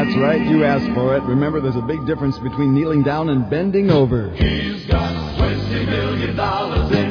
That's right. You asked for it. Remember, there's a big difference between kneeling down and bending over. He's got $20 million in